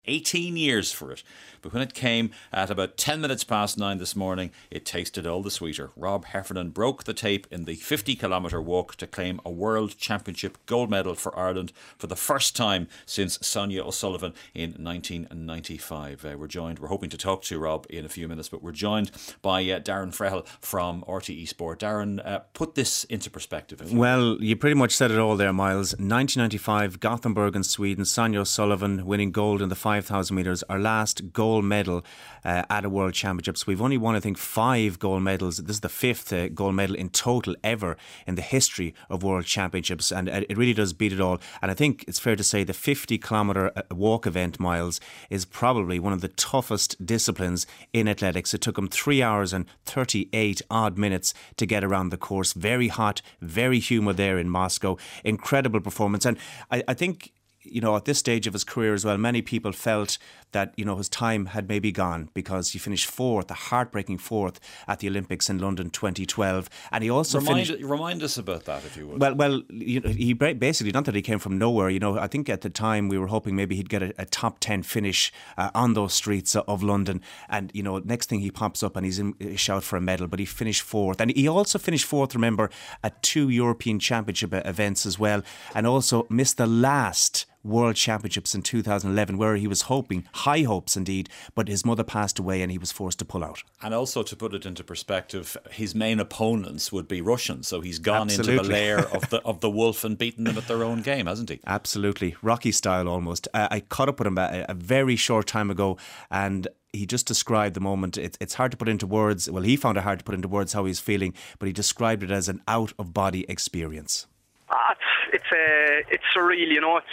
18 years for it. But when it came at about 10 minutes past 9 this morning, it tasted all the sweeter. Rob Heffernan broke the tape in the 50-kilometre walk to claim a World Championship gold medal for Ireland for the first time since Sonia O'Sullivan in 1995. We're hoping to talk to Rob in a few minutes, but we're joined by Darren Frehel from RTE Sport. Darren, put this into perspective. Well, you pretty much said it all there, Miles. 1995, Gothenburg in Sweden, Sonia O'Sullivan winning gold in the 5,000 metres, our last gold medal at a World Championships. We've only won, I think, 5 gold medals. This is the 5th gold medal in total ever in the history of World Championships, and it really does beat it all. And I think it's fair to say the 50-kilometre walk event, Miles, is probably one of the toughest disciplines in athletics. It took him 3 hours and 38 odd minutes to get around the course. Very hot, very humid there in Moscow. Incredible performance. And I think, at this stage of his career as well, many people felt that, his time had maybe gone because he finished 4th, a heartbreaking 4th at the Olympics in London 2012. And he also Remind us about that, if you would. Well, he basically, not that he came from nowhere, I think at the time we were hoping maybe he'd get a top 10 finish on those streets of London. And, next thing he pops up and he's in a shout for a medal, but he finished 4th. And he also finished 4th, remember, at 2 European Championship events as well, and also missed the last World Championships in 2011, where he was hoping, high hopes indeed, but his mother passed away and he was forced to pull out. And also, to put it into perspective, his main opponents would be Russian, so he's gone Absolutely. into the lair of the wolf and beaten them at their own game, hasn't he? Absolutely, Rocky style almost. I caught up with him a very short time ago, and he just described the moment. It's hard to put into words. Well, he found it hard to put into words how he's feeling, but he described it as an out-of-body experience. It's surreal,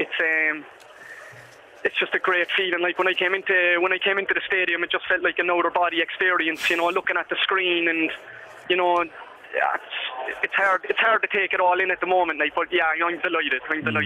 it's just a great feeling. Like when I came into the stadium, it just felt like an outer body experience. Looking at the screen, and it's hard to take it all in at the moment. But yeah, I'm delighted.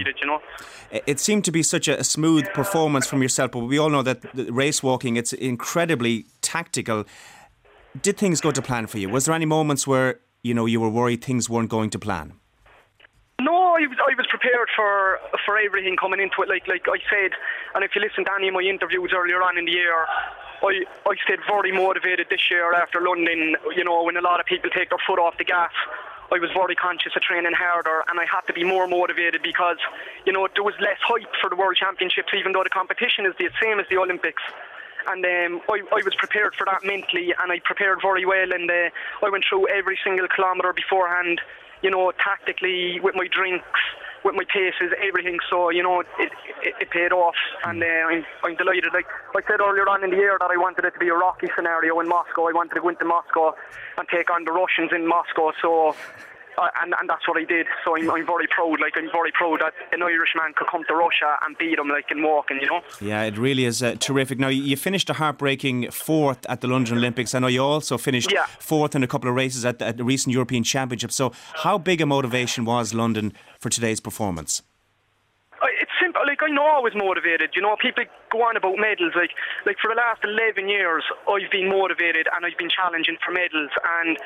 It seemed to be such a smooth performance from yourself, but we all know that the race walking, it's incredibly tactical. Did things go to plan for you? Was there any moments where you were worried things weren't going to plan? No, I was prepared for everything coming into it. Like I said, and if you listen to any of my interviews earlier on in the year, I stayed very motivated this year after London. When a lot of people take their foot off the gas, I was very conscious of training harder, and I had to be more motivated because there was less hype for the World Championships, even though the competition is the same as the Olympics. And I was prepared for that mentally, and I prepared very well, and I went through every single kilometre beforehand, tactically, with my drinks, with my paces, everything. So, it paid off, and I'm delighted. Like I said earlier on in the year that I wanted it to be a Rocky scenario in Moscow. I wanted to go into Moscow and take on the Russians in Moscow. So, and that's what I did. So I'm very proud. I'm very proud that an Irishman could come to Russia and beat them in walking, Yeah, it really is terrific. Now, you finished a heartbreaking 4th at the London Olympics. I know you also finished 4th in a couple of races at the recent European Championships. So how big a motivation was London for today's performance? It's simple. I know I was motivated. People go on about medals. Like for the last 11 years, I've been motivated and I've been challenging for medals. And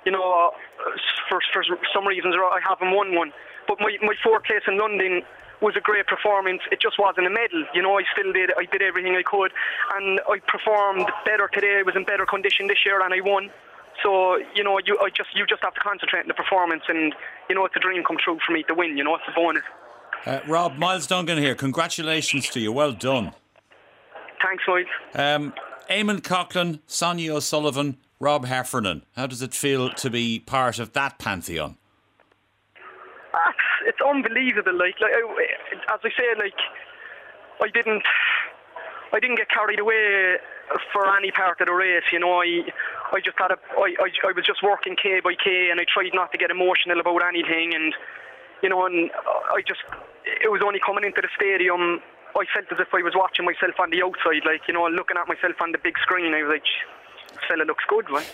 for some reasons I haven't won one. But my 4th place in London was a great performance. It just wasn't a medal. I did everything I could, and I performed better today. I was in better condition this year, and I won. So you just have to concentrate on the performance, and it's a dream come true for me to win. It's a bonus. Rob, Miles Dungan here. Congratulations to you. Well done. Thanks, Mike. Eamon Coughlin, Sonia O'Sullivan, Rob Heffernan. How does it feel to be part of that pantheon? It's unbelievable. As I said, I didn't get carried away for any part of the race. I just had I was just working K by K, and I tried not to get emotional about anything. And and it was only coming into the stadium, I felt as if I was watching myself on the outside, looking at myself on the big screen. I was like, fella looks good, right?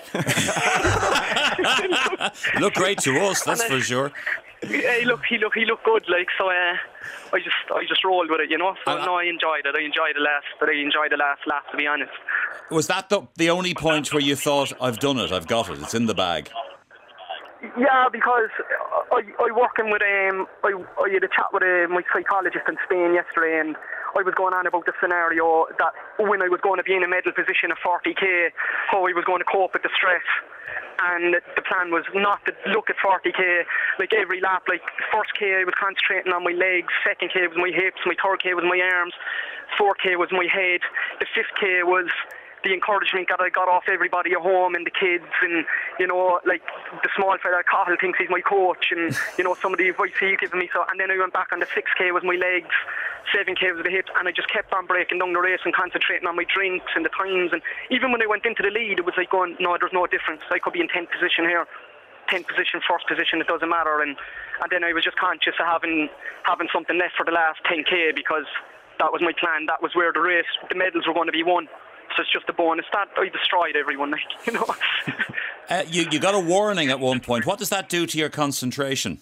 Look great to us, that's for sure. He looked good, so I just rolled with it, So I enjoyed it. I enjoyed the last lap, to be honest. Was that the only point where you thought, I've done it, I've got it, it's in the bag? Yeah, because I working with I had a chat with my psychologist in Spain yesterday, and I was going on about the scenario that when I was going to be in a medal position at 40k, how I was going to cope with the stress. And the plan was not to look at 40k like every lap. Like first K I was concentrating on my legs, second K was my hips, my third K was my arms, 4k was my head, the 5th K was the encouragement that I got off everybody at home and the kids, and like the small fella Cahill thinks he's my coach, and some of the advice he given me. So, and then I went back on the 6k was my legs, 7k was the hips, and I just kept on breaking down the race and concentrating on my drinks and the times. And even when I went into the lead, it was like going, no, there's no difference. I could be in 10th position here, 10th position, first position, it doesn't matter. And then I was just conscious of having something left for the last 10k, because that was my plan. That was where the medals were going to be won. So it's just a bonus. That I destroyed everyone, You got a warning at one point. What does that do to your concentration?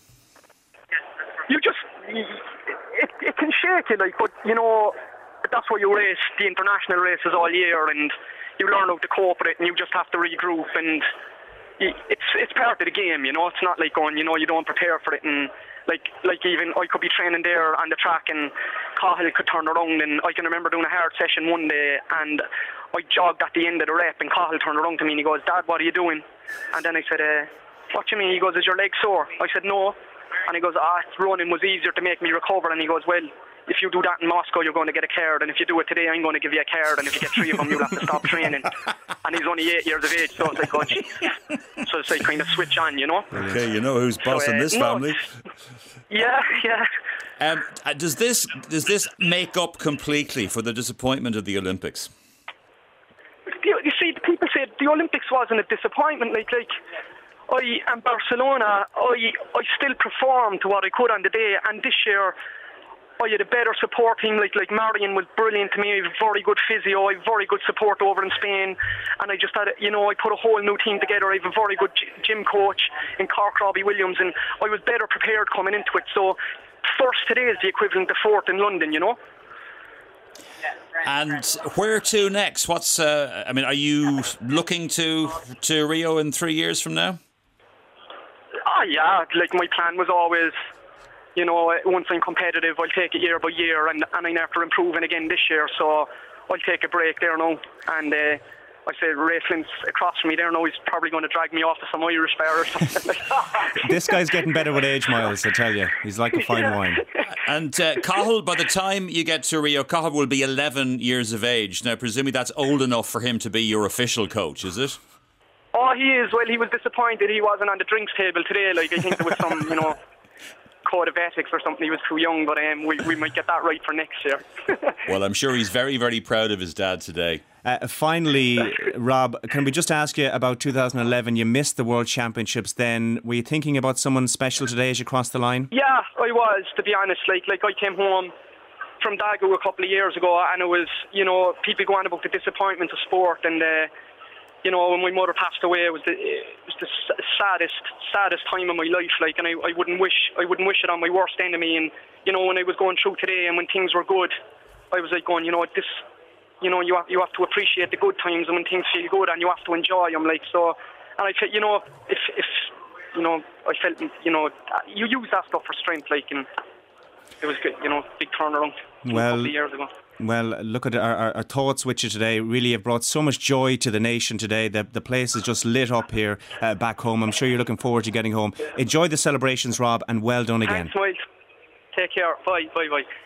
It can shake you, but that's why you race the international races all year, and you learn how to cope with it, and you just have to regroup, and it's part of the game. It's not like going, you don't prepare for it, and like even I could be training there on the track and Cahill could turn around, and I can remember doing a hard session one day and I jogged at the end of the rep and Cahill turned around to me and he goes, "Dad, what are you doing?" And then I said, "What do you mean?" He goes, "Is your leg sore?" I said, "No." And he goes, running was easier to make me recover. And he goes, "Well, if you do that in Moscow, you're going to get a card, and if you do it today, I'm going to give you a card, and if you get 3 of them, you'll have to stop training." And he's only 8 years of age, so it's like, oh, geez. So it's like kind of switch on, Okay, you know who's boss in this family. Yeah. Does this make up completely for the disappointment of the Olympics? You see, people say the Olympics wasn't a disappointment. Like in Barcelona, I still performed to what I could on the day, and this year I had a better support team. Like Marion was brilliant to me. I have very good physio. I have very good support over in Spain, and I just had I put a whole new team together. I have a very good gym coach in Cork, Robbie Williams, and I was better prepared coming into it. So first today is the equivalent of fourth in London, And where to next? What's are you looking to Rio in 3 years from now? Yeah, like my plan was always, once I'm competitive, I'll take it year by year, and I'm after improving again this year, so I'll take a break there now. And I say Racing's across from me there now. He's probably going to drag me off to some Irish bar or something like that. This guy's getting better with age, Miles, I tell you. He's like a fine wine. And Cahill, by the time you get to Rio, Cahill will be 11 years of age. Now, presumably that's old enough for him to be your official coach, is it? Oh, he is. Well, he was disappointed he wasn't on the drinks table today. Like, I think there was some, code of ethics or something. He was too young, but we might get that right for next year. Well, I'm sure he's very, very proud of his dad today. Finally, Rob, can we just ask you about 2011? You missed the World Championships then. Were you thinking about someone special today as you crossed the line? Yeah, I was, to be honest. Like I came home from Daegu a couple of years ago, and it was, people go on about the disappointment of sport, and when my mother passed away, it was the saddest time of my life. Like, and I wouldn't wish it on my worst enemy. And when I was going through today, and when things were good, I was like going, you have to appreciate the good times, and when things feel good, and you have to enjoy them. Like, so, and I felt, if I felt, you use that stuff for strength, like, and it was good, big turnaround a couple of years ago. Well, look at our thoughts with you today. Really have brought so much joy to the nation today. The place is just lit up here back home. I'm sure you're looking forward to getting home. Enjoy the celebrations, Rob, and well done again. Thanks, Miles. Take care. Bye.